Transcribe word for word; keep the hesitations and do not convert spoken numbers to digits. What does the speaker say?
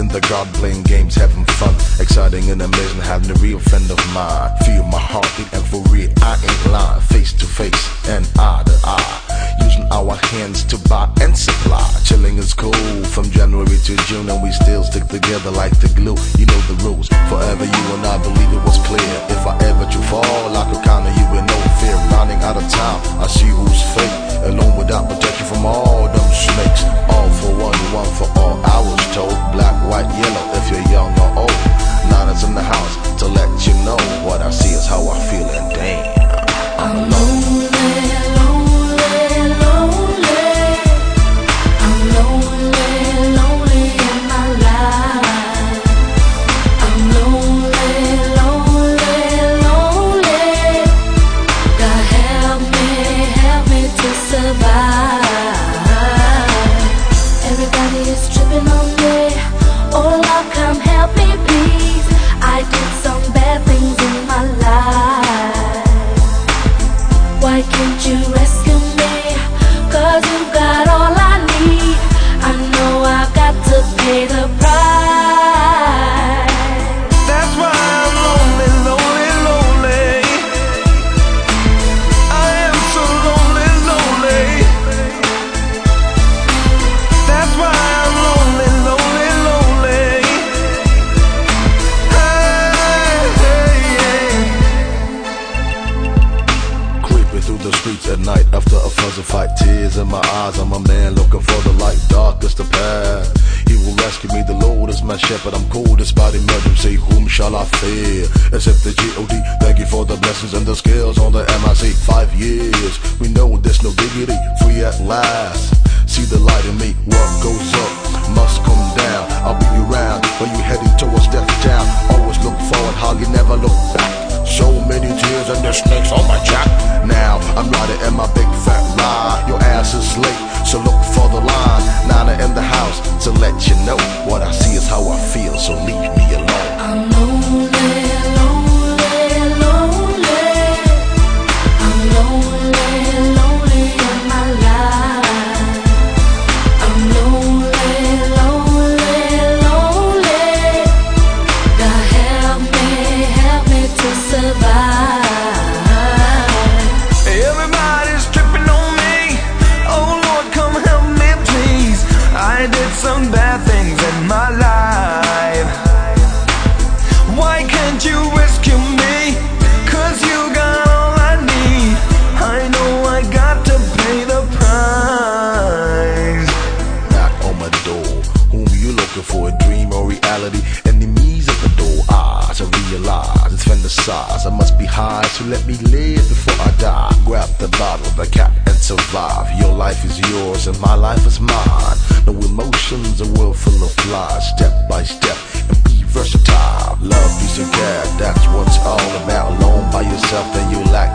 the garden playing games, having fun. Exciting and amazing, having a real friend of mine. Feel my heartbeat and for real, I ain't lying. Face to face and eye to eye, using our hands to buy and supply. Chilling is cool from January to June, and we still stick together like the glue. You know the rules, forever you and I believe it was clear. If I ever to fall, I could count on you with no fear. Running out of time, I see who's fake, alone without protection from all them snakes. All for one, one for all, I was told. Black, white, yellow, if you're young or old. Niners in the house to let you know what I see is how I feel, and damn, I'm lonely. Why can't you rescue me? Cause you got all I need. I know I got to pay the price. That's why I'm lonely, lonely, lonely. I am so lonely, lonely. That's why I'm lonely, lonely, lonely. Hey, hey, hey. Creeping through the streets at night after a fuzzy fight. Tears in my eyes, I'm a man looking for the light. Dark is the path, he will rescue me. The Lord is my shepherd, I'm cool despite emergency. Whom shall I fear except the G O D? Thank you for the blessings and the skills on the M I C. Five years, we know there's no diggity. Free at last, see the light in me. What goes up must come down. I'll be around when you heading towards death town. Always look forward, how you never look back. So many tears and the snakes on my jack. Now I'm riding in my big fat ride. Your ass is late, so look for the line. Nana in the house to let you know what I see is how I feel, so leave me alone. I'm lonely, lonely, lonely. I'm lonely, lonely in my life. I'm lonely, lonely, lonely. God help me, help me to survive. Everybody's tripping on me. Oh Lord, come help me please. I did some bad things in my life. Why can't you rescue me? Cause you got all I need. I know I got to pay the price. Knock on my door, whom you looking for? A dream or reality? Enemies at the door, eyes to realize it's fantasize. I must be high, so let me live before I die. Grab the bottle, the cap, and survive. Your life is yours and my life is mine. No emotions, a world full of lies. Step by step and be versatile. Love, peace, and care, that's what's all about. Alone by yourself, then you lack